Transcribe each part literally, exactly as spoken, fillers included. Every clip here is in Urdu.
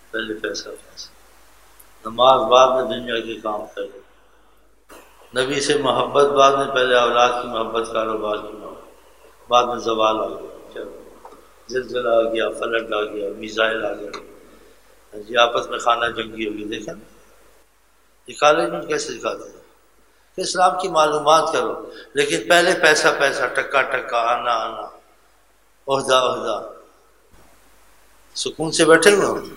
پہلے پیسہ پیسہ، نماز بعد میں دنیا کے کام کرے، نبی سے محبت بعد میں، پہلے اولاد کی محبت، کاروبار کی محبت، بعد میں زوال آ گیا، چلو زلزلہ آ گیا، فلک آ گیا، میزائل آ گیا، جی آپس میں خانہ جنگی ہوگی۔ دیکھیں یہ کالج میں کیسے دکھاتے ہیں کہ اسلام کی معلومات کرو، لیکن پہلے پیسہ پیسہ، ٹکا ٹکا، آنا آنا، عہدہ عہدہ، سکون سے بیٹھے ہوئے ہو،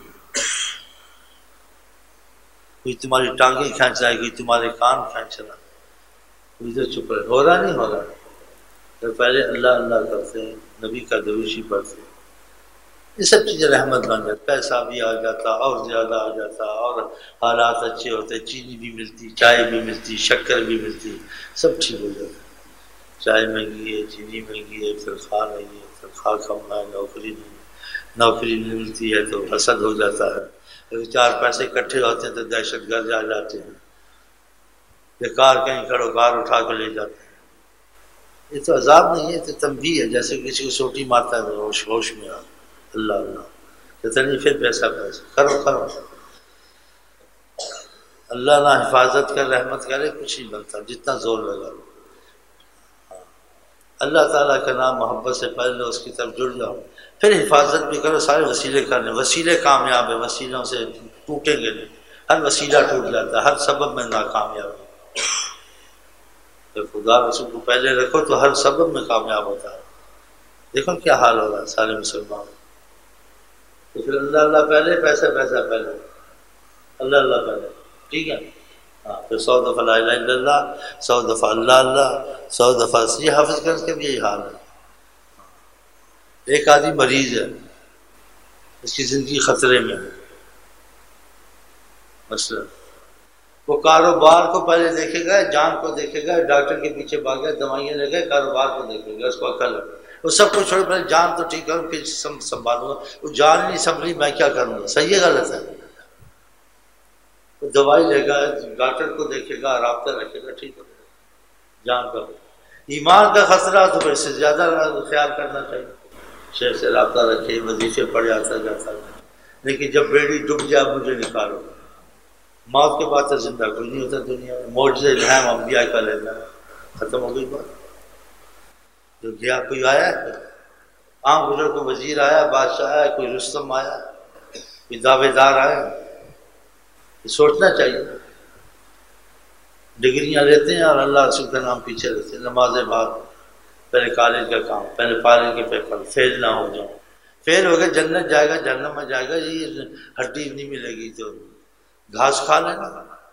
کوئی تمہاری ٹانگیں کھینچ رہا ہے، کوئی تمہارے کان کھینچ رہا ہے، کوئی تو چپ رہے، ہو رہا نہیں ہو رہا، تو پہلے اللہ اللہ کرتے ہیں، نبی کا دروشی پڑھتے ہیں، یہ سب چیزیں رحمت بن جاتی، پیسہ بھی آ جاتا اور زیادہ آ جاتا، اور حالات اچھے ہوتے، چینی بھی ملتی، چائے بھی ملتی، شکر بھی ملتی، سب ٹھیک ہو جاتا۔ چائے مہنگی ہے، چینی مہنگی ہے، تنخواہ نہیں ہے، تنخواہ کم ہے، نوکری نہیں ہے، نوکری نہیں ملتی ہے تو حسد ہو جاتا ہے، اگر چار پیسے اکٹھے ہوتے ہیں تو دہشت گرد آ جاتے ہیں، بیکار کہیں کھڑو کار اٹھا کے لے جاتے ہیں۔ یہ تو عذاب نہیں ہے، یہ تو تنبیہ ہے، جیسے کسی کو سوٹی مارتا ہے تو ہوش ہوش میں آ، اللہ اللہ کہتا نہیں، پھر پیسہ پیسہ کرو کرو، اللہ نہ حفاظت کر رحمت کرے کچھ نہیں بنتا، جتنا زور لگا لو۔ اللہ تعالیٰ کا نام محبت سے پڑھ لو، اس کی طرف جڑ جاؤ، پھر حفاظت بھی کرو، سارے وسیلے کرنے، وسیلے کامیاب ہے، وسیلوں سے ٹوٹیں گے نہیں، ہر وسیلہ ٹوٹ جاتا ہے، ہر سبب میں ناکامیاب ہے، تو خدا رسول کو پہلے رکھو تو ہر سبب میں کامیاب ہوتا ہے۔ دیکھو کیا حال ہو رہا ہے سارے مسلمان، تو پھر اللہ اللہ پہلے، پیسہ پیسہ پہلے، اللہ اللہ پہلے، ٹھیک ہے، ہاں پھر سو دفعہ لا الہ الا اللہ، سو دفعہ اللہ اللہ، سو دفعہ یہ حافظ کرنے کا بھی یہی حال ہے۔ ایک آدمی مریض ہے، اس کی زندگی خطرے میں ہے، مثلا وہ کاروبار کو پہلے دیکھے گا، جان کو دیکھے گا، ڈاکٹر کے پیچھے بھاگے، دوائیاں لے گئے، کاروبار کو دیکھے گا، اس کو عقل ہے، وہ سب کچھ چھوڑ، پہلے جان تو ٹھیک کروں پھر سنبھالوں گا، وہ جان نہیں سنبھلی میں کیا کروں گا، صحیح ہے غلط ہے؟ وہ دوائی لے گا، ڈاکٹر کو دیکھے گا، رابطہ رکھے گا، ٹھیک ہے، جان کا ایمان کا خطرہ تو پھر اس سے زیادہ خیال کرنا چاہیے، شیخ سے رابطہ رکھے، وظیفے پڑھ جاتا جاتا، لیکن جب بیڑی ڈوب جائے مجھے نکالو، موت کے بعد تو زندہ کوئی نہیں ہوتا دنیا میں، معجزہ الہام انبیاء کا لینا ہے، ختم ہو گئی بات، جو گیا کوئی آیا ہے، عام بزرگ کو وزیر آیا، بادشاہ آیا، کوئی رستم آیا، کوئی دعوے دار آیا، یہ سوچنا چاہیے، ڈگریاں لیتے ہیں اور اللہ رسول کا نام پیچھے رہتے ہیں، نمازیں بعد، پہلے کالج کا کام، پہلے کالج کے پیپر، فیل نہ ہو جاؤ، فیل ہو گئے جنت جائے گا، جہنم میں جائے گا، یہ ہڈی نہیں ملے گی تو گھاس کھا لینا،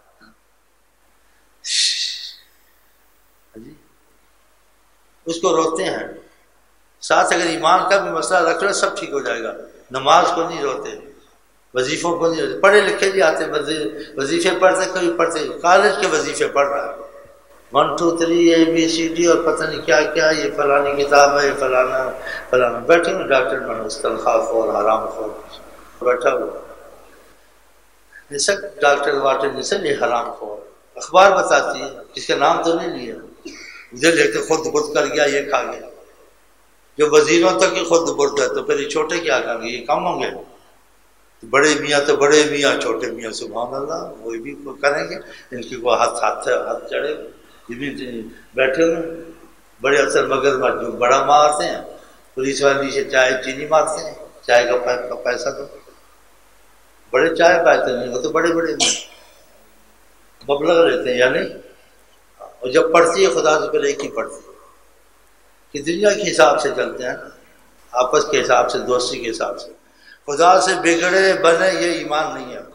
جی اس کو روتے ہیں، ساتھ اگر ایمان کا بھی مسئلہ رکھ لو سب ٹھیک ہو جائے گا، نماز کو نہیں روتے، وظیفوں کو نہیں روتے، پڑھے لکھے بھی آتے وظیفے پڑھتے، کوئی پڑھتے کالج کے وظیفے پڑھ رہا ہے، one two three A B C D اور پتہ نہیں کیا کیا، یہ فلانی کتاب ہے، یہ فلانا فلانا، بیٹھے ہوئے ڈاکٹر بنو، تنخواہ خور، حرام خور بیٹھا ہوا، یہ سب ڈاکٹر واٹر جیسے یہ حرام خور، اخبار بتاتی ہے، کس کا نام تو نہیں لیا، مجھے لے کے خود برد کر گیا، یہ کھا گیا، جو وزیروں تک ہی خود برد ہے تو پھر یہ چھوٹے کیا کریں گے، یہ کم ہوں گے، بڑے میاں تو بڑے میاں، چھوٹے میاں سبحان اللہ وہ بھی کریں گے، ان کی کو ہاتھ ہاتھ ہاتھ چڑھے، یہ بھی بیٹھے ہوئے بڑے افسر مگر جو بڑا مارتے ہیں، پولیس والی سے چائے چینی مارتے ہیں، چائے کا پیسہ دو، بڑے چائے پیتے نہیں، وہ تو بڑے بڑے مبلغ لیتے ہیں یا نہیں، اور جب پڑھتی ہے خدا سے پہلے ایک ہی پڑھتی ہے کہ دنیا کے حساب سے چلتے ہیں، آپس کے حساب سے، دوستی کے حساب سے، خدا سے بگڑے بنے یہ ایمان نہیں ہے،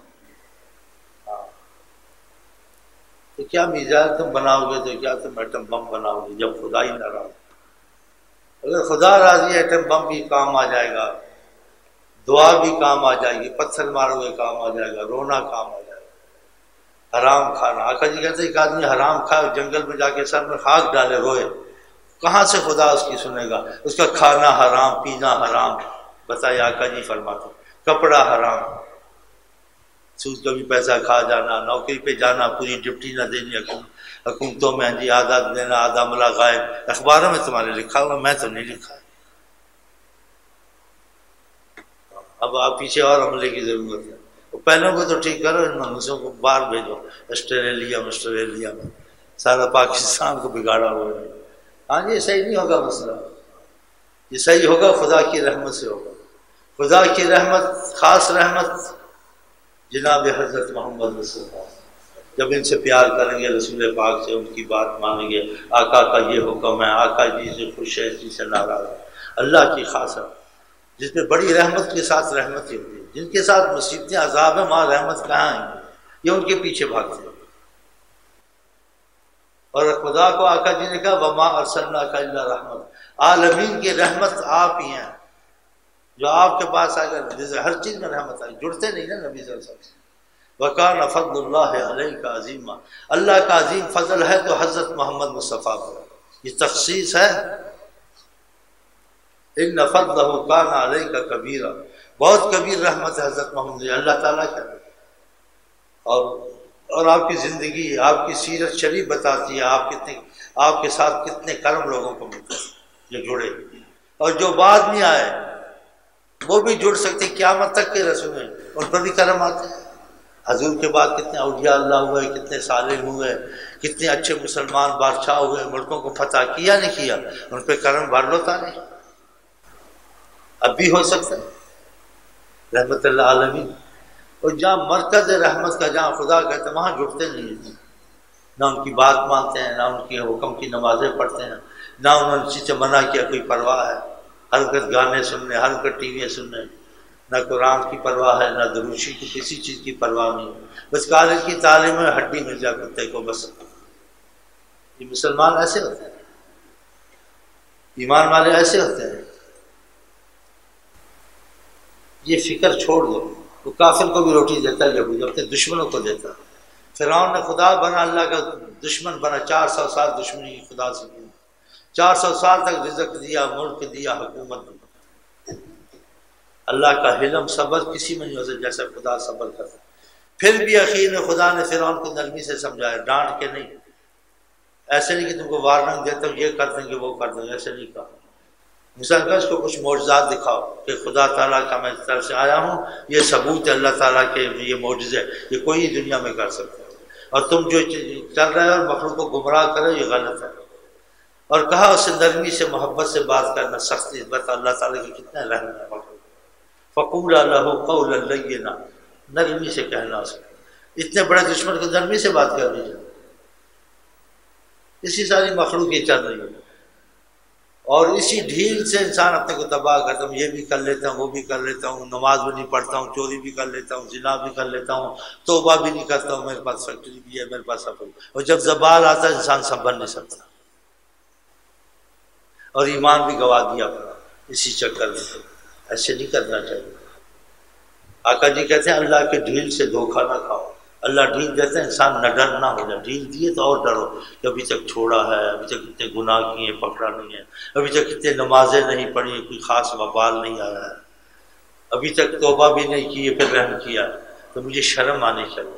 تو کیا میزائل تم بناؤ گے، تو کیا تم ایٹم بم بناؤ گے جب خدا ہی نہ رہا، اگر خدا راضی ہے ایٹم بم بھی کام آ جائے گا، دعا بھی کام آ جائے گی، پتھر مارو گے کام آ جائے گا، رونا کام آ جائے گا، حرام کھانا، آقا جی کہتے ہیں ایک آدمی حرام کھائے جنگل میں جا کے سر میں خاک ڈالے روئے، کہاں سے خدا اس کی سنے گا، اس کا کھانا حرام، پینا حرام، بتائیے آقا جی فرماتے، کپڑا حرام، سود کا بھی پیسہ کھا جانا، نوکری پہ جانا، پوری ڈپٹی نہ دینی، حکومتوں میں جی آدھا دینا آدھا ملا غائب، اخباروں میں تمہارے لکھا ہوا، میں تو نہیں لکھا، اب آپ پیچھے اور عملے کی ضرورت ہے، پہلوں کو تو ٹھیک کرو، ان منحوسوں کو باہر بھیجو، آسٹریلیا میں آسٹریلیا میں سارا پاکستان کو بگاڑا ہوا ہے۔ ہاں جی، صحیح نہیں ہوگا مسئلہ، یہ صحیح ہوگا خدا کی رحمت سے ہوگا۔ خدا کی رحمت، خاص رحمت جناب حضرت محمد رسول اللہ، جب ان سے پیار کریں گے، رسول پاک سے ان کی بات مانیں گے، آقا کا یہ حکم ہے، آقا جی سے خوش ہے، جی سے ناراض ہے، اللہ کی خاص ہے، جس میں بڑی رحمت کے ساتھ رحمت ہی ہوتی ہے۔ جن کے ساتھ مصیبتیں عذاب ہیں، وہاں رحمت کہاں آئیں گی؟ یہ ان کے پیچھے بھاگتے ہیں۔ اور خدا کو آقا جی نے کہا وما ارسلناک الا رحمت، عالمین کی رحمت آپ ہی ہیں، جو آپ کے پاس آ کر جیسے ہر چیز میں رحمت آئی، جڑتے نہیں نا نبی صلی اللہ علیہ وسلم۔ وَكَانَ فَضْلُ اللَّهِ عَلَيْكَ عَظِيمًا، اللہ کا عظیم فضل ہے تو حضرت محمد مصطفیٰ پر یہ تخصیص ہے۔ إِنَّ فَضْلَهُ كَانَ عَلَيْكَ كَبِيرًا، بہت کبیر رحمت ہے حضرت محمد، اللہ تعالیٰ کا۔ اور اور آپ کی زندگی، آپ کی سیرت شریف بتاتی ہے آپ کتنے، آپ کے ساتھ کتنے کرم لوگوں کو ملتے ہیں جو جڑے، اور جو بعد میں آئے وہ بھی جڑ سکتے، قیامت تک کے رسول ہیں ان پر بھی کرم آتے ہیں۔ حضور کے بعد کتنے اولیاء اللہ ہوئے، کتنے صالح ہوئے، کتنے اچھے مسلمان بادشاہ ہوئے، ملکوں کو فتح کیا نہیں کیا، ان پہ کرم بھر لوتا نہیں، اب بھی ہو سکتا ہے رحمت اللہ عالمین۔ اور جہاں مرکز رحمت کا، جہاں خدا کہتے ہیں، وہاں جڑتے نہیں ہیں، نہ ان کی بات مانتے ہیں، نہ ان کے حکم کی نمازیں پڑھتے ہیں، نہ انہوں نے چیز سے منع کیا کوئی پرواہ ہے، ہر وقت گانے سننے، ہر وقت ٹی وی سننے، نہ قرآن کی پرواہ ہے، نہ دروشی کی، کسی چیز کی پرواہ نہیں، بس کالج کی تعلیم میں ہڈی مل جا کتے کو بس۔ یہ مسلمان ایسے ہوتے ہیں، ایمان والے ایسے ہوتے ہیں۔ یہ فکر چھوڑ دو، وہ کافر کو بھی روٹی دیتا ہے، یہودی اپنے دشمنوں کو دیتا ہے۔ فرعون نے خدا بنا، اللہ کا دشمن بنا، چار سو سال دشمنی کی خدا سے کی، چار سو سال تک رزق دیا، ملک دیا، حکومت دی۔ اللہ کا حلم صبر کسی میں نہیں ہو سکتا جیسا خدا صبر کرتا۔ پھر بھی اخیر میں خدا نے فرعون کو نرمی سے سمجھایا، ڈانٹ کے نہیں، ایسے نہیں کہ تم کو وارننگ دیتا ہوں یہ کر دیں گے وہ کر دیں گے، ایسے نہیں کہا۔ مثال کا اس کو کچھ معجزات دکھاؤ کہ خدا تعالیٰ کا میں اس طرف سے آیا ہوں، یہ ثبوت ہے اللہ تعالیٰ کے، یہ معجزے یہ کوئی دنیا میں کر سکتا ہے، اور تم جو چل رہے ہو اور مخلوق کو گمراہ کرو یہ غلط ہے۔ اور کہا اسے نرمی سے محبت سے بات کرنا، سختی بات، اللہ تعالیٰ کی کتنا رحم ہے مخلوق۔ فَقُولَا لَهُ قَوْلًا لَيِّنًا، نرمی سے کہنا اس کو، اتنے بڑے دشمن کو نرمی سے بات کر لیجیے۔ اسی ساری مخلوق یہ چل رہی ہے، اور اسی ڈھیل سے انسان اپنے کو تباہ کرتا ہوں، یہ بھی کر لیتا ہوں، وہ بھی کر لیتا ہوں، نماز بھی نہیں پڑھتا ہوں، چوری بھی کر لیتا ہوں، زنا بھی کر لیتا ہوں، توبہ بھی نہیں کرتا ہوں، میرے پاس فیکٹری بھی ہے، میرے پاس سفر، اور جب زوال آتا ہے انسان سنبھل نہیں سکتا، اور ایمان بھی گوا دیا اپنا اسی چکر میں۔ ایسے نہیں کرنا چاہیے۔ آقا جی کہتے ہیں اللہ کے ڈھیل سے دھوکہ نہ کھاؤ، اللہ ڈھیل دیتے ہیں انسان نہ ڈر نہ ہو جائے، ڈھیل دیے تو اور ڈرو کہ ابھی تک چھوڑا ہے، ابھی تک کتنے گناہ کیے پکڑا نہیں ہے، ابھی تک کتنے نمازیں نہیں پڑھی، کوئی خاص وبال نہیں آیا ہے، ابھی تک توبہ بھی نہیں کی پھر رحم کیا، تو مجھے شرم آنی چاہیے۔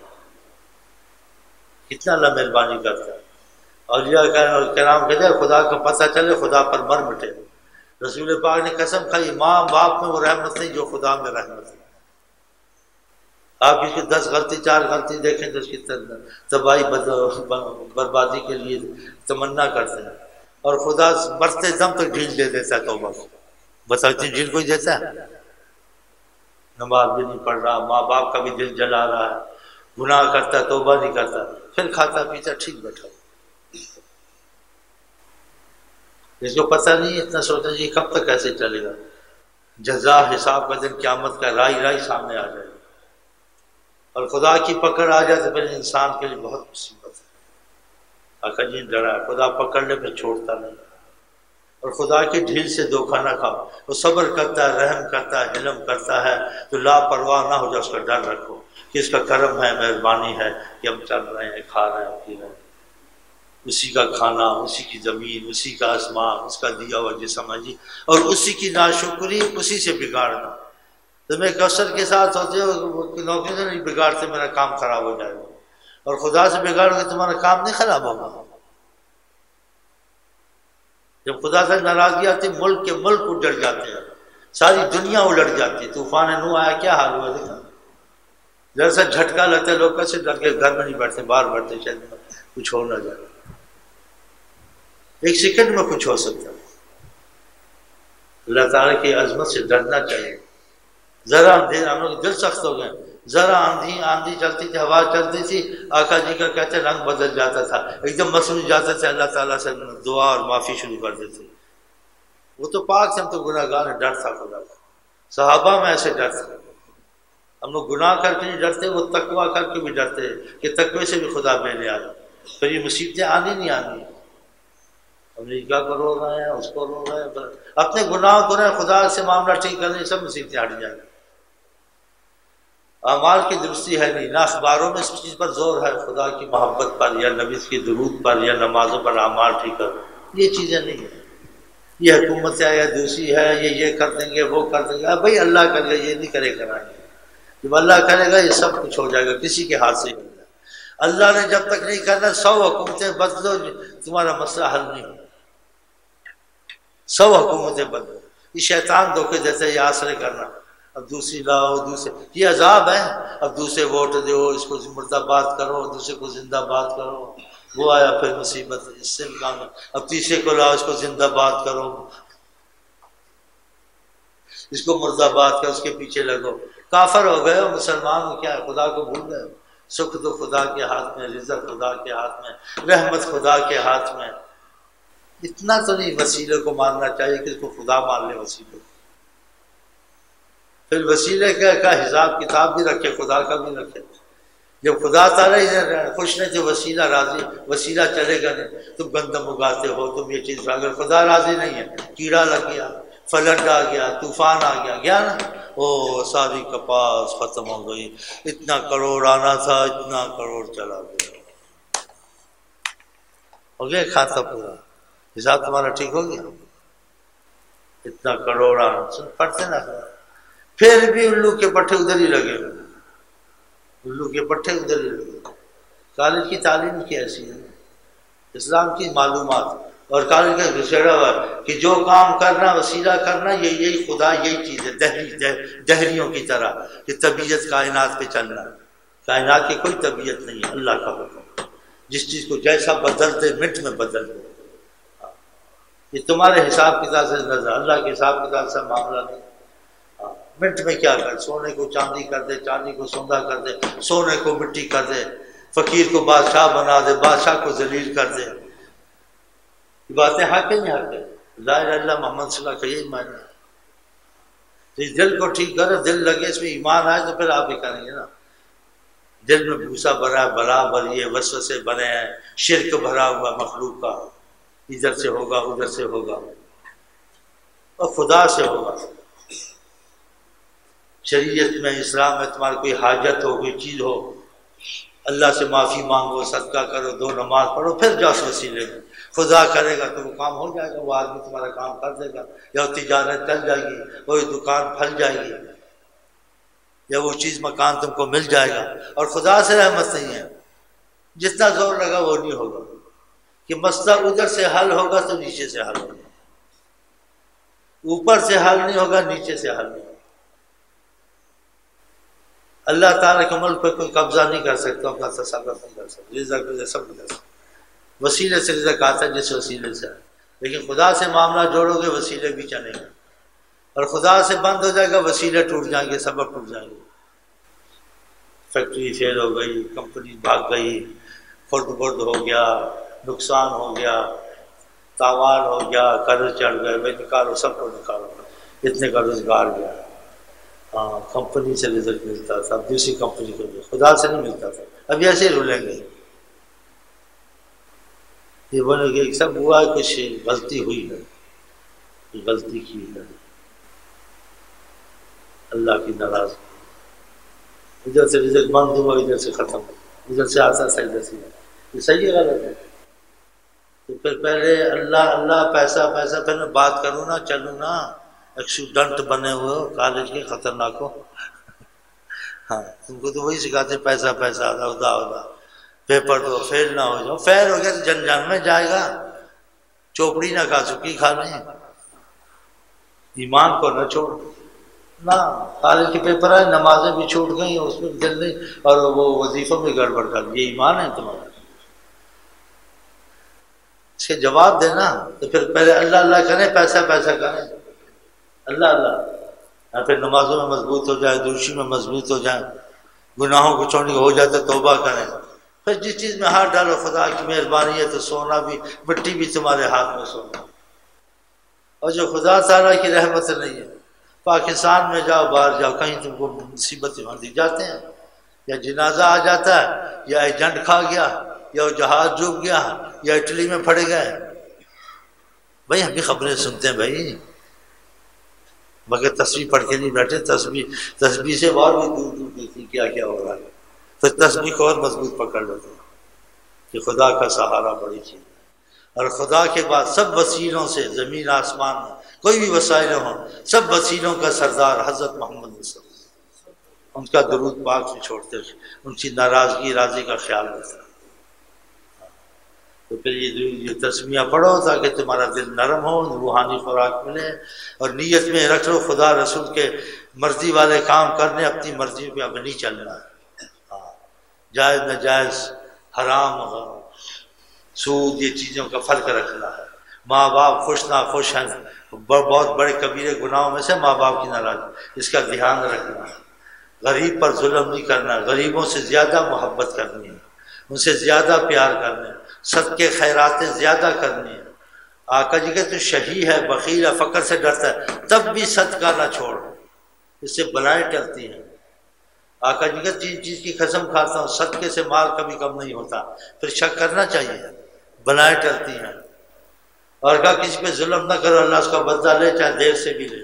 کتنا اللہ مہربانی کرتا ہے۔ اولیاء کرام کہتے ہیں خدا کو پتہ چلے خدا پر مر مٹے، رسول پاک نے قسم کھائی ماں باپ میں وہ رحمت نہیں جو خدا میں رحمت ہے۔ آپ اس کی دس غلطی چار غلطی دیکھیں تو اس کی تباہی بربادی کے لیے تمنا کرتے ہیں، اور خدا مرتے دم تک ڈھیل دے دیتا ہے توبہ کو۔ بتاؤ اتنی ڈھیل کوئی دیتا ہے؟ نماز بھی نہیں پڑھ رہا، ماں باپ کا بھی دل جلا رہا ہے، گناہ کرتا ہے، توبہ نہیں کرتا، پھر کھاتا پیتا ٹھیک بیٹھا۔ جس کو پتہ نہیں اتنا سوچنا چاہیے کب تک ایسے چلے گا، جزا حساب کا دن قیامت کا رائی رائی سامنے آ جائے گا، اور خدا کی پکڑ آ جائے تو پھر انسان کے لیے بہت مصیبت ہے۔ آقا جی ڈرا ہے خدا پکڑ لے پھر چھوڑتا نہیں، اور خدا کی ڈھیل سے دھوکہ نہ کھاؤ، وہ صبر کرتا ہے، رحم کرتا ہے، حلم کرتا ہے، تو لاپرواہ نہ ہو جائے، اس کا ڈر رکھو کہ اس کا کرم ہے، مہربانی ہے کہ ہم چل رہے ہیں، کھا رہے ہیں، پی رہے ہیں، اسی کا کھانا، اسی کی زمین، اسی کا آسمان، اس کا دیا ہوا جسم ہے جی، اور اسی کی ناشکری اسی سے بگاڑنا۔ تم ایک افسر کے ساتھ ہوتے ہو نوکری سے نہیں بگاڑتے میرا کام خراب ہو جائے گا، اور خدا سے بگاڑ کے تمہارا کام نہیں خراب ہوگا۔ جب خدا سے ناراضگی آتی ملک کے ملک اجڑ جاتے ہیں، ساری دنیا الٹ جاتی ہے۔ طوفان نوح آیا کیا حال ہوا دیکھا، ذرا سا جھٹکا لگتا ہے لوگ کیسے ڈر کے گھر میں نہیں بیٹھتے، باہر بیٹھتے شاید کچھ ہو نہ جائے، ایک سیکنڈ میں کچھ ہو سکتا ہے۔ اللہ تعالیٰ کی عظمت سے ڈرنا چاہیے۔ ذرا اندھیرا، ہم لوگ دل سخت ہو گئے، ذرا آندھی آندھی چلتی تھی، ہوا چلتی تھی، آقا جی کا کہتے رنگ بدل جاتا تھا، ایک دم مصنوعی جاتے تھے، اللہ تعالیٰ سے دعا اور معافی شروع کر دیتے۔ وہ تو پاک سے، ہم تو گناہ گار ہیں، ڈر تھا خدا کا۔ صحابہ میں ایسے ڈر تھا، ہم لوگ گناہ کر کے نہیں ڈرتے، وہ تقویٰ کر کے بھی ڈرتے کہ تقوی سے بھی خدا میرے آ جائے، پھر یہ مصیبتیں آنی نہیں آنی۔ امریکہ کو رو رہے ہیں، اس کو رو رہے ہیں، اپنے گناہ کو رہے ہیں، خدا سے معاملہ ٹھیک کرنے سب مصیبتیں ہٹ جائیں۔ اعمال کی درستی ہے نہیں، نہ اخباروں میں اس چیز پر زور ہے خدا کی محبت پر یا نبی کی درود پر یا نمازوں پر اعمال ٹھیک کر، یہ چیزیں نہیں ہیں۔ یہ حکومت ہے یا دوسری ہے، یہ یہ کر دیں گے وہ کر دیں گے، بھائی اللہ کر گا، یہ نہیں کرے کرائیں گے۔ جب اللہ کرے گا یہ سب کچھ ہو جائے گا، کسی کے ہاتھ سے ہی ہو جائے گا۔ اللہ نے جب تک نہیں کرنا، سو حکومتیں بدلو، تمہارا مسئلہ حل نہیں ہوگا۔ سو حکومتیں بدلو، یہ شیطان دھوکے دیتے، یہ آسرے کرنا، اب دوسری لاؤ، دوسرے، یہ عذاب ہے۔ اب دوسرے ووٹ دو، اس کو مردہ باد کرو، دوسرے کو زندہ باد کرو، وہ آیا پھر مصیبت، اس سے کام۔ اب تیسرے کو لاؤ، اس کو زندہ باد کرو، اس کو مردہ باد کرو، اس کے پیچھے لگو، کافر ہو گئے ہو۔ مسلمان کیا ہے، خدا کو بھول گئے ہو۔ سکھ تو خدا کے ہاتھ میں، رزق خدا کے ہاتھ میں، رحمت خدا کے ہاتھ میں۔ اتنا تو نہیں وسیلے کو ماننا چاہیے کہ اس کو خدا مان لے وسیلے کو، پھر وسیلے کا کا حساب کتاب بھی رکھے، خدا کا بھی رکھے۔ جب خدا تعالیٰ خوش نہیں تو وسیلہ راضی، وسیلہ چلے گا نہیں۔ تم گندم اگاتے ہو، تم یہ چیز، اگر خدا راضی نہیں ہے، کیڑا لگ گیا، فلڈ آ گیا، طوفان آ گیا، گیا نا، او ساری کپاس ختم ہو گئی، اتنا کروڑ آنا تھا، اتنا کروڑ چلا گیا، ہو گیا کھاتا پورا، حساب تمہارا ٹھیک ہو گیا، اتنا کروڑ آنا، سن پڑھتے نا، پھر بھی الو کے پٹھے ادھر ہی لگے، الو کے پٹھے ادھر ہی لگے۔ کالج کی تعلیم کی ایسی ہے، اسلام کی معلومات، اور کالج کا گھسیڑا ہوا کہ جو کام کرنا، وسیلہ کرنا، یہ یہی خدا، یہی چیز ہے، دہری دہریوں کی طرح کہ طبیعت کائنات پہ چلنا، کائنات کی کوئی طبیعت نہیں ہے، اللہ کا حکم، جس چیز کو جیسا بدل دے منٹ میں بدل دے۔ یہ تمہارے حساب کتاب سے نظر، اللہ کے حساب کتاب سے معاملہ نہیں۔ منٹ میں کیا کر، سونے کو چاندی کر دے، چاندی کو سونا کر دے، سونے کو مٹی کر دے، فقیر کو بادشاہ بنا دے، بادشاہ کو ذلیل کر دے۔ یہ باتیں حق ہے نہیں حق ہے؟ لا الہ الا اللہ محمد صلی اللہ علیہ وسلم کا یہی معنی ہے۔ دل کو ٹھیک کرو، دل لگے، اس میں ایمان آئے تو پھر آپ ہی کریں گے نا۔ دل میں بھوسا بھرا ہے، بلا بھری ہے، وسوسے بنے ہیں، شرک بھرا ہوا مخلوق کا، ادھر سے ہوگا ادھر سے ہوگا، اور خدا سے ہوگا۔ شریعت میں، اسلام میں تمہاری کوئی حاجت ہو، کوئی چیز ہو، اللہ سے معافی مانگو، صدقہ کرو، دو نماز پڑھو، پھر جاؤ اس وسیلے میں، خدا کرے گا تو وہ کام ہو جائے گا، وہ آدمی تمہارا کام کر دے گا، یا وہ تجارت چل جائے گی، وہ دکان پھل جائے گی، یا وہ چیز مکان تم کو مل جائے گا۔ اور خدا سے رحمت نہیں ہے، جتنا زور لگا وہ نہیں ہوگا، کہ مسئلہ ادھر سے حل ہوگا تو نیچے سے حل ہوگا، اوپر سے حل نہیں ہوگا، نیچے سے حل نہیں ہوگا۔ اللہ تعالیٰ کے ملک پہ کوئی قبضہ نہیں کر سکتا، اپنا تصرف نہیں کر سکتا، رزق کو سب نہیں کر سکتا، وسیلے سے رزق آتا ہے جس وسیلے سے، لیکن خدا سے معاملہ جوڑو گے وسیلے بھی چلیں گے، اور خدا سے بند ہو جائے گا وسیلے ٹوٹ جائیں گے، سبب ٹوٹ جائیں گے۔ فیکٹری فیل ہو گئی، کمپنی بھاگ گئی، خرد برد ہو گیا، نقصان ہو گیا، تاوان ہو گیا، قرض چڑھ گئے، بھائی نکالو، سب کو نکالو، اتنے کا روزگار گیا۔ ہاں، کمپنی سے رزق ملتا تھا، اب دوسری کمپنی کو بھی، خدا سے نہیں ملتا تھا، اب ایسے رولیں گے، یہ بولے گے سب ہوا ہے، کچھ غلطی ہوئی ہے، غلطی کی ہے، اللہ کی ناراضگی، ادھر سے رزق بند ہوا، ادھر سے ختم ہوا، ادھر سے آتا تھا ادھر سے، یہ صحیح ہے غلط ہے؟ تو پھر پہلے اللہ اللہ، پیسہ پیسہ، پھر میں بات کروں نا، چلوں نا، ایکسیڈنٹ بنے ہوئے ہو کالج کے، خطرناک ہو، ہاں تم کو تو وہی سکھاتے، پیسہ پیسہ، ادا ادا ادا، پیپر تو فیل نہ ہو جاؤ، فیل ہو گیا تو جن جان میں جائے گا، چوپڑی نہ کھا چکی کھا لیں، ایمان کو نہ چھوڑ، نہ خالد کے پیپر آئے، نمازیں بھی چھوٹ گئیں، اس میں دل نہیں، اور وہ وظیفوں میں گڑبڑ کر دی، یہ ایمان ہے تمہارا؟ اس کے جواب دینا، تو پھر پہلے اللہ اللہ کریں، پیسہ پیسہ کریں، اللہ اللہ، یا پھر نمازوں میں مضبوط ہو جائے، دوشی میں مضبوط ہو جائیں، گناہوں کو چھوڑنے ہو جاتے توبہ کریں، پھر جس چیز میں ہاتھ ڈالو خدا کی مہربانی ہے تو سونا بھی، مٹی بھی تمہارے ہاتھ میں سونا۔ اور جو خدا تعالیٰ کی رحمت نہیں ہے، پاکستان میں جاؤ، باہر جاؤ، کہیں تم کو مصیبتیں دی جاتے ہیں، یا جنازہ آ جاتا ہے، یا ایجنٹ کھا گیا، یا جہاز ڈوب گیا، یا اٹلی میں پھڑ گئے۔ بھائی ہم بھی خبریں سنتے ہیں بھائی، مگر تسبیح پڑھ کے نہیں بیٹھے، تسبیح تسبیح سے اور بھی دور دور دیکھتی کیا کیا ہو رہا ہے، پھر تسبیح کو اور مضبوط پکڑ لیتے ہیں کہ خدا کا سہارا بڑی چیز ہے، اور خدا کے بعد سب وسیلوں سے، زمین آسمان میں کوئی بھی وسائل ہوں، سب وسیلوں کا سردار حضرت محمد صلی اللہ علیہ وسلم، ان کا درود پاک سے چھوڑتے، ان کی ناراضگی راضی کا خیال رکھتا۔ تو پھر یہ تسمیہ پڑھو تاکہ تمہارا دل نرم ہو، روحانی خوراک ملے، اور نیت میں رکھ لو خدا رسول کے مرضی والے کام کرنے، اپنی مرضی پہ اب نہیں چلنا ہے۔ ہاں، جائز ناجائز، حرام سود، یہ چیزوں کا فرق رکھنا ہے۔ ماں باپ خوش نہ خوش ہیں، بہت بڑے کبیرے گناہوں میں سے ماں باپ کی ناراضگی، اس کا دھیان رکھنا ہے۔ غریب پر ظلم نہیں کرنا، غریبوں سے زیادہ محبت کرنی ہے، ان سے زیادہ پیار کرنا ہے، صدقے خیراتیں زیادہ کرنی ہیں۔ آقا جی کہتے شہی ہے، بخیل ہے، فقر سے ڈرتا ہے، تب بھی صدقہ نہ چھوڑ، اس سے بلائیں ٹلتی ہیں۔ آقا جی کہتے جن چیز کی قسم کھاتا ہوں، صدقے سے مال کبھی کم نہیں ہوتا، پھر شک کرنا چاہیے، بلائیں ٹلتی ہیں۔ اور کہا کسی پہ ظلم نہ کرو، اللہ اس کا بدلہ لے، چاہے دیر سے بھی لے۔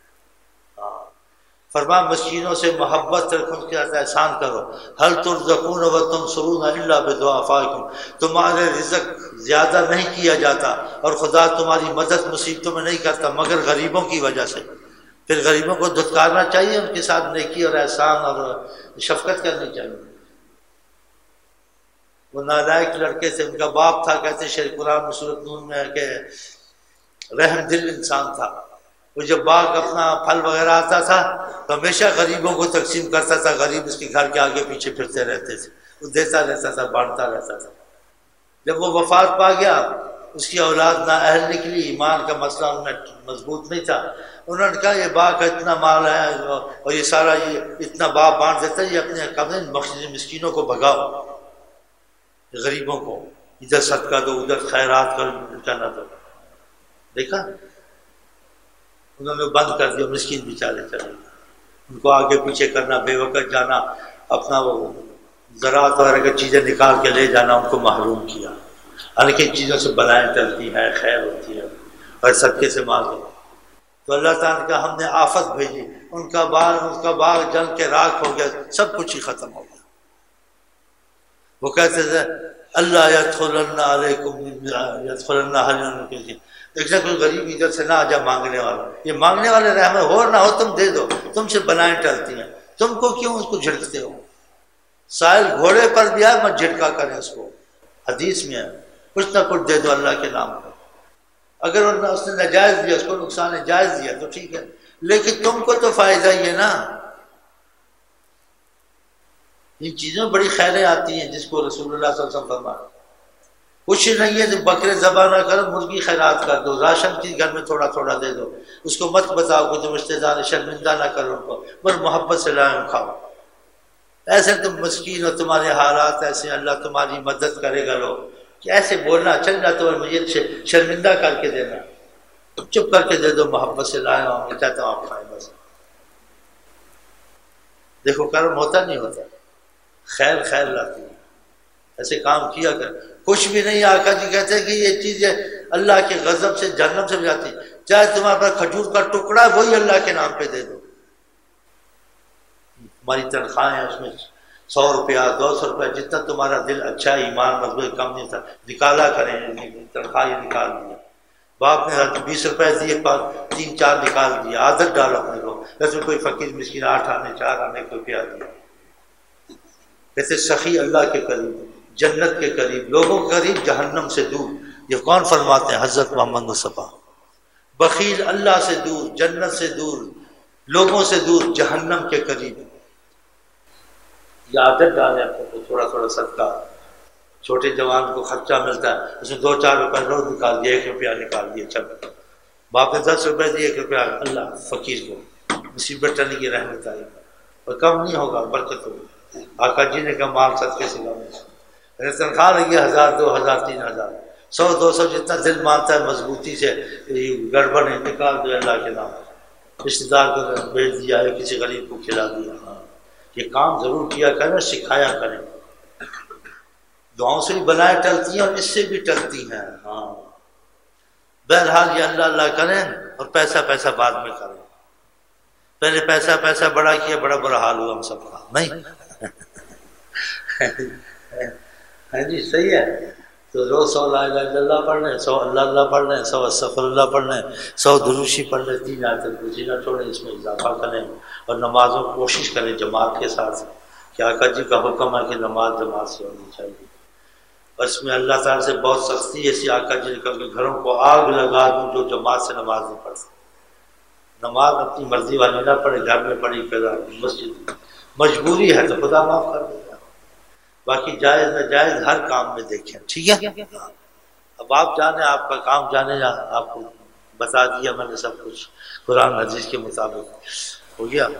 فرما مسکینوں سے محبت رکھو، ان کے ساتھ احسان کرو۔ حل ترزقون وتنصرون الا بدعافائکم، تمہارے رزق زیادہ نہیں کیا جاتا اور خدا تمہاری مدد مصیبتوں میں نہیں کرتا مگر غریبوں کی وجہ سے۔ پھر غریبوں کو دھتکارنا چاہیے، ان کے ساتھ نیکی اور احسان اور شفقت کرنی چاہیے۔ وہ نالائق لڑکے سے، ان کا باپ تھا، کہتے شریف قرآن میں سورۃ نون میں ہے کہ رحم دل انسان تھا، وہ جب باغ اپنا پھل وغیرہ آتا تھا تو ہمیشہ غریبوں کو تقسیم کرتا تھا، غریب اس کے گھر کے آگے پیچھے پھرتے رہتے تھے، وہ دیتا رہتا تھا، بانٹتا رہتا تھا۔ جب وہ وفات پا گیا، اس کی اولاد نااہل نکلی، ایمان کا مسئلہ ان میں مضبوط نہیں تھا، انہوں نے کہا یہ باغ کا اتنا مال ہے اور یہ سارا یہ اتنا باغ بانٹ دیتا ہے، یہ اپنے قبضے مسکینوں کو بھگاؤ، غریبوں کو ادھر صدقہ دو، ادھر خیرات کرو، کرنا دو۔ دیکھا انہوں نے بند کر دیا، مسکین بیچارے چلے، ان کو آگے پیچھے کرنا، بے وقت جانا، اپنا وہ زراعت وغیرہ کی چیزیں نکال کے لے جانا، ان کو محروم کیا۔ حالانکہ ان چیزوں سے بلائیں ٹلتی ہیں، خیر ہوتی ہے، اور صدقے سے مال دو۔ تو اللہ تعالیٰ کا ہم نے آفت بھیجی، ان کا باغ ان کا باغ جل کے راکھ ہو گیا، سب کچھ ہی ختم ہو گیا۔ وہ کہتے تھے اللہ یدخلن علیکم یدخلن علیکم، دیکھنا کوئی غریب ادھر سے نہ آ جا مانگنے والا، یہ مانگنے والے رحمت ہو نہ ہو تم دے دو، تم سے بلائیں ٹلتی ہیں، تم کو کیوں اس کو جھڑکتے ہو؟ سائل گھوڑے پر بھی آئے مت جھٹکا کریں اس کو، حدیث میں ہے کچھ نہ کچھ دے دو اللہ کے نام پر۔ اگر اس نے ناجائز دیا، اس کو نقصان جائز دیا تو ٹھیک ہے، لیکن تم کو تو فائدہ ہی ہے نا۔ ان چیزوں میں بڑی خیریں آتی ہیں جس کو رسول اللہ صلی اللہ علیہ وسلم فرمایا، کچھ نہیں ہے تو بکرے ذبح نہ کرو، مرغی خیرات کر دو، راشن چیز گھر میں تھوڑا تھوڑا دے دو، اس کو مت بتاؤ کہ تم رشتے دار شرمندہ نہ کرو ان کو، بس محبت سے لائم کھاؤ۔ ایسے تم مسکین ہو، تمہارے حالات ایسے، اللہ تمہاری مدد کرے گا۔ لو کہ ایسے بولنا چل رہا تو مجھے شرمندہ کر کے دینا، چپ کر کے دے دو، محبت سے لائے ہوں، میں چاہتا ہوں آپ کھائیں بس۔ دیکھو کرم ہوتا نہیں ہوتا، خیر خیر لاتی ہے، ایسے کام کیا کر۔ کچھ بھی نہیں، آقا جی کہتے ہیں کہ یہ چیزیں اللہ کے غضب سے جہنم سے بچاتی، چاہے تمہارے پاس کھجور کا ٹکڑا وہی اللہ کے نام پہ دے دو۔ ہماری تنخواہیں ہیں، اس میں سو روپیہ دو سو روپیہ جتنا تمہارا دل اچھا ہے، ایمان مضبوط کم نہیں تھا، نکالا کریں، تنخواہ یہ نکال دیا۔ باپ نے بیس روپے دیے، تین چار نکال دیا، عادت ڈالو اپنے کو، ویسے کوئی فقیر مسکین آٹھ آنے چار آنے کو روپیہ دیا۔ کہتے سخی اللہ کے قریب، جنت کے قریب، لوگوں کے قریب، جہنم سے دور۔ یہ کون فرماتے ہیں؟ حضرت محمد مصطفیٰ۔ بخیل اللہ سے دور، جنت سے دور، لوگوں سے دور، جہنم کے قریب. یہ عادت ڈالیں اپنے کو، تھوڑا تھوڑا صدقہ. چھوٹے جوان کو خرچہ ملتا ہے، اس نے دو چار روپے نوٹ نکال دیا، ایک روپیہ نکال دیا، چل باپ نے دس روپے دیے، ایک روپیہ اللہ فقیر کو مصیبت ٹلنے کی رحمت آئی، اور کم نہیں ہوگا، برکت ہوگی. آقا جی نے کہا مال صدقے سے لاؤ. تنخواہ لگی ہزار، دو ہزار، تین ہزار، سو دو سو، جتنا دل مانتا ہے مضبوطی سے گڑبڑ ہے نکال دو اللہ کے نام. رشتے دار کو بھیج دیا ہے، کسی غریب کو کھلا دیا. ہاں یہ کام ضرور کیا کریں، سکھایا کریں. دعاؤں سے بھی بلائیں ٹلتی ہیں اور اس سے بھی ٹلتی ہیں. ہاں بہرحال یہ اللہ اللہ کریں اور پیسہ پیسہ بعد میں کریں. پہلے پیسہ پیسہ بڑا کیا، بڑا برا حال ہوا ہم سب کا. نہیں ہاں جی صحیح ہے. تو روز سو لا الہ الا اللہ پڑھ لیں، سو اللہ اللہ پڑھ لیں، سو استغفر اللہ پڑھ لیں، سو دروشی پڑھ لیں، تین آیت الکرسی نہ چھوڑیں، اس میں اضافہ کریں. اور نمازوں کو کوشش کریں جماعت کے ساتھ. کہ آقا جی کا حکم ہے کہ نماز جماعت سے ہونی چاہیے. اور اس میں اللہ تعالیٰ سے بہت سختی ایسی آقا جی نے کہا کہ گھروں کو آگ لگا دوں جو جماعت سے نماز نہیں پڑھتے. نماز اپنی مرضی والی نہ پڑھے، گھر میں پڑھی پیدا مسجد، مجبوری ہے تو خدا معاف کر دے گا. باقی جائز ناجائز ہر کام میں دیکھیں. ٹھیک ہے. اب آپ جانے، آپ کا کام جانے، آپ کو بتا دیا میں نے سب کچھ قرآن حدیث کے مطابق ہو گیا.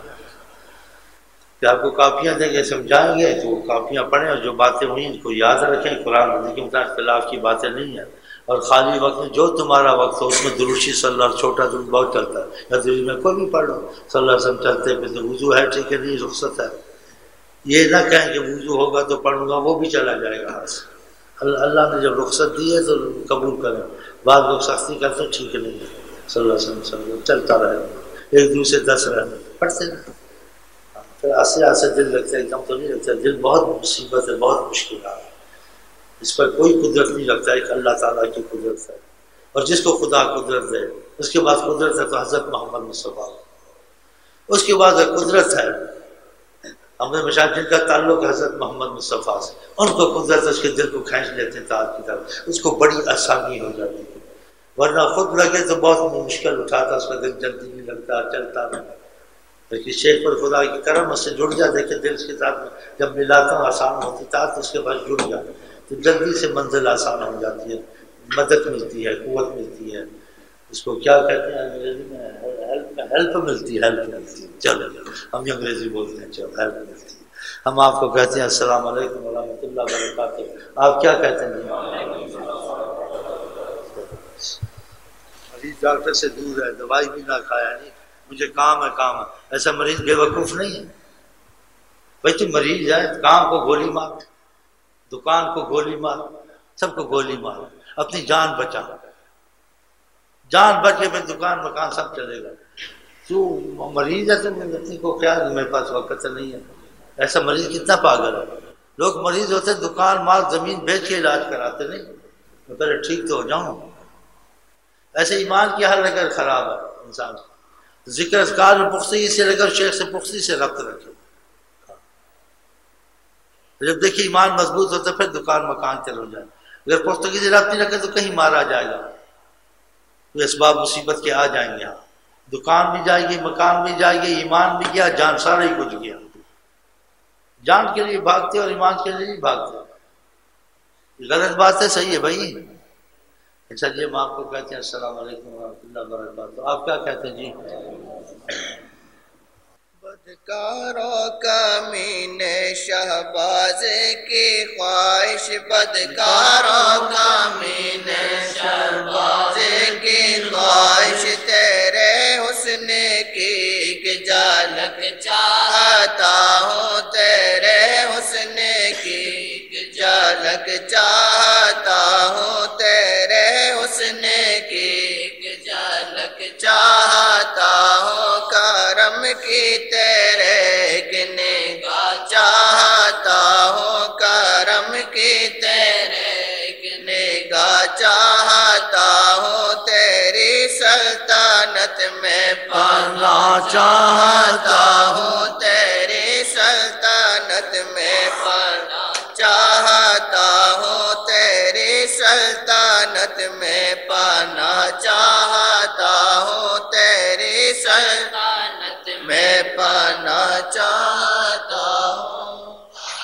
کہ آپ کو کاپیاں دیں گے، سمجھائیں گے تو کاپیاں پڑھیں اور جو باتیں ہوئیں ان کو یاد رکھیں. قرآن حدیث کے مطابق اختلاف کی باتیں نہیں ہیں. اور خالی وقت میں جو تمہارا وقت ہو اس میں دروشی صلی اللہ، چھوٹا درود بہت چلتا ہے، یا درود میں کوئی بھی پڑھ لو صلی اللہ علیہ وسلم چلتے پہ. تو وضو ہے ٹھیک ہے، نہیں رخصت ہے. یہ نہ کہیں کہ وضو ہوگا تو پڑھوں گا، وہ بھی چلا جائے گا ہاتھ سے. اللہ نے جب رخصت دی ہے تو قبول کریں. بعض لوگ سختی کرتے ٹھیک ہے نہیں ہے، صلی اللہ علیہ وسلم چلتا رہے، ایک دوسرے دس رہے پڑھتے رہے. پھر آسے آسے دل لگتا ہے، ایک دم تو نہیں لگتا. دل بہت مصیبت ہے، بہت مشکل ہے. اس پر کوئی قدرت نہیں لگتا ہے کہ اللہ تعالیٰ کی قدرت ہے. اور جس کو خدا قدرت ہے، اس کے بعد قدرت ہے تو حضرت محمد مصطفیٰ. اس کے بعد قدرت ہے ہمیں مشاہد جن کا تعلق حضرت محمد مصطفیٰ سے، ان کو قدرت اس کے دل کو کھینچ لیتے ہیں تار کی طرف، اس کو بڑی آسانی ہو جاتی ہے. ورنہ خود لگے تو بہت مشکل اٹھاتا، اس کا دل جلدی نہیں لگتا، چلتا نہیں. لیکن شیخ پر خدا کی کرم اس سے جڑ جا. دیکھے دل اس کے ساتھ جب ملاتا ہوں آسان ہوتی تھا تو اس کے بعد جڑ جا تو جلدی سے منزل آسان ہو جاتی ہے، مدد ملتی ہے، قوت ملتی ہے. اس کو کیا کہتے ہیں انگریزی میں؟ ہیلپ ہیلپ ملتی ہے، ہیلپ ملتی ہے. چلو ہم انگریزی بولتے ہیں، چلو ہیلپ ملتی ہے. ہم آپ کو کہتے ہیں السلام علیکم ورحمۃ اللہ وبرکاتہ. آپ کیا کہتے ہیں؟ مریض ڈاکٹر سے دور ہے، دوائی بھی نہ کھایا، نہیں مجھے کام ہے کام ہے. ایسا مریض بے وقوف نہیں ہے بھائی. تو مریض ہے، کام کو گولی مار، دکان کو گولی مار، سب کو گولی مار، اپنی جان بچا. جان بچے میں دکان مکان سب چلے گا. تو مریض ہے تو اپنی کو خیال میرے پاس وقت نہیں ہے. ایسا مریض کتنا پاگل ہے. لوگ مریض ہوتے دکان مال زمین بیچ کے علاج کراتے، نہیں میں پہلے ٹھیک تو ہو جاؤں. ایسے ایمان کی حال اگر خراب ہے انسان، ذکر اذکار میں پختگی سے لے کر شیخ سے پختگی سے ربط رکھے. جب دیکھیے ایمان مضبوط ہوتا ہے پھر دکان مکان چل جائے. اگر پختگی سے ربط نہیں رکھے تو کہیں مارا جائے گا. تو اسباب مصیبت کے آ جائیں گے. دکان بھی جائے گی، مکان بھی جائے گی، ایمان بھی گیا، جان سارا ہی کچھ گیا. جان کے لیے بھاگتے اور ایمان کے لیے نہیں بھاگتے. غلط بات ہے، صحیح ہے بھائی. اچھا جی ہم آپ کو کہتے ہیں السلام علیکم ورحمۃ اللہ وبرکاتہ. آپ کیا کہتے ہیں جی؟ بدکاروں کا مین شہباز کی خواہش، بدکاروں کا مین شہباز کی خواہش، تیرے حسن کی کہ جھلک چاہتا ہوں، تیرے حسن کی کہ جھلک چاہتا ہوں، تیرے حسن کی کہ جھلک چاہتا ہوں، کرم کی تیرے ایک نگاہ چاہتا ہوں، کرم کی تیرے ایک نگاہ چاہتا ہوں، تیری سلطنت میں پانا چاہتا ہوں، تیری سلطنت میں پانا چاہتا ہوں، تیری سلطنت میں پانا چاہتا ہوں، تیری سلطنت جانا چاہتا ہوں.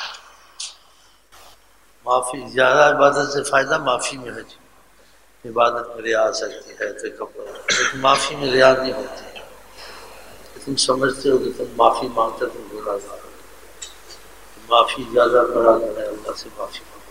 معافی زیادہ عبادت سے فائدہ معافی میں ہے جی. عبادت میں ریا آ سکتی ہے تکبر، لیکن معافی میں ریا نہیں ہوتی. تم سمجھتے ہو کہ تم معافی مانگتے تم گناہ گار ہو. معافی زیادہ بڑا ہے، اللہ سے معافی مانگو.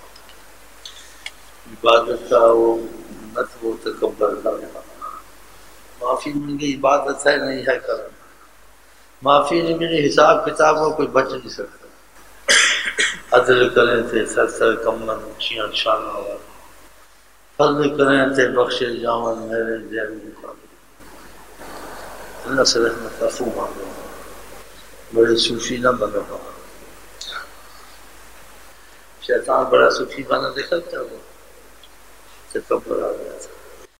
عبادت کا وہ نت وہ تکبر کرنا. معافی مل گئی عبادت ہے نہیں ہے کرنا. معافی نہیں ملی حساب کتاب میں کوئی بچ نہیں سکتا. عدل کریں تھے سر سر کمن اونچیاں شانہ والے، فضل کریں تھے بخشے جاون میرے دین مقابل. اللہ سے رحمت عفو مانگو، بڑے صوفی نہ بنا. شیطان بڑا صوفی بنا دیکھا کیا وہ تکبر آ گیا تھا.